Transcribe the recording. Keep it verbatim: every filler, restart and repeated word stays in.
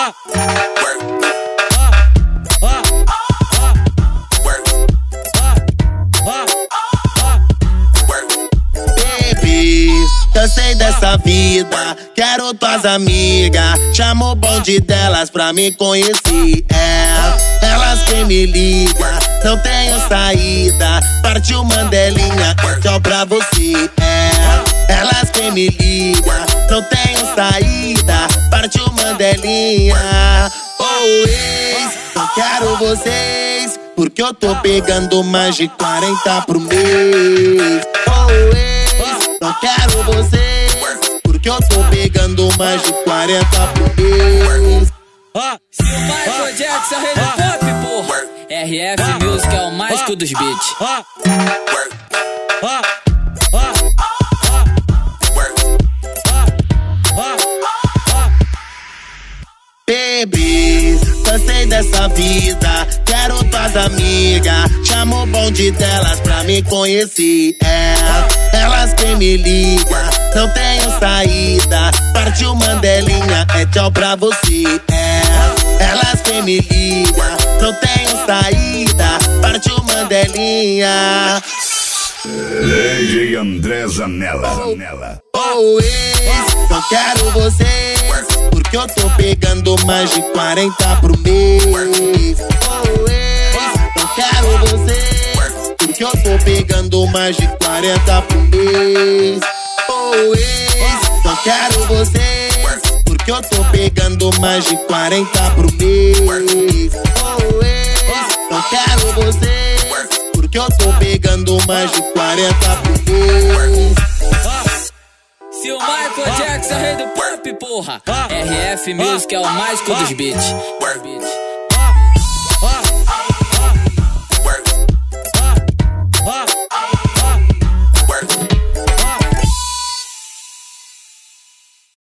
Baby, cansei dessa vida, quero tuas amigas. Chamo o bonde delas pra me conhecer. É, elas que me ligam, não tenho saída. Partiu Mandelinha, tchau pra você. É, elas que me ligam, não tenho saída. Partiu Mandelinha. Oh, ex, não quero vocês, porque eu tô pegando mais de quarenta por mês. Oh, ex, não quero vocês, porque eu tô pegando mais de quarenta por mês. Se o Michael Jackson é rei do pop, porra, R F Music é o mágico dos beats. Baby, cansei dessa vida, quero tuas amigas. Chamo o bonde delas pra me conhecer. É, elas que me ligam, não tenho saída. Partiu Mandelinha, é tchau pra você. É, elas que me ligam, não tenho saída. Partiu Mandelinha. D J André Zanella. Oh, oh, ex, não quero vocês, porque eu tô pegando mais de quarenta por mês. Oh, ex, não quero vocês, porque eu tô pegando mais de quarenta por mês. Oh, ex, não quero vocês, porque eu tô pegando mais de quarenta por mês. Oh, ex, não quero vocês, porque eu tô pegando mais de quarenta por mês. Se o Michael Jackson é rei do pop, porra, R F Music é o mágico dos beats.